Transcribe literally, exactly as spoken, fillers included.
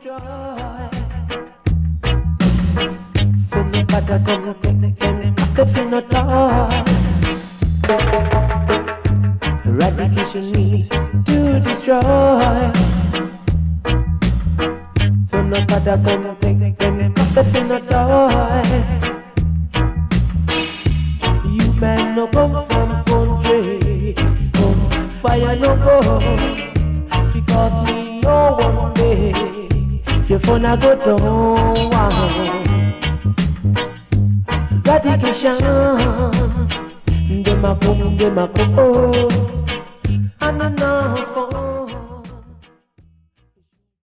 destroy. So no matter come take them if you not toy. Eradication means to destroy. So no matter come take them if you not toy. You man no come from country, come fire no go. Because me know one day your phone a go down. Wow. Eradication, dem a come, dem a come, oh, and enough.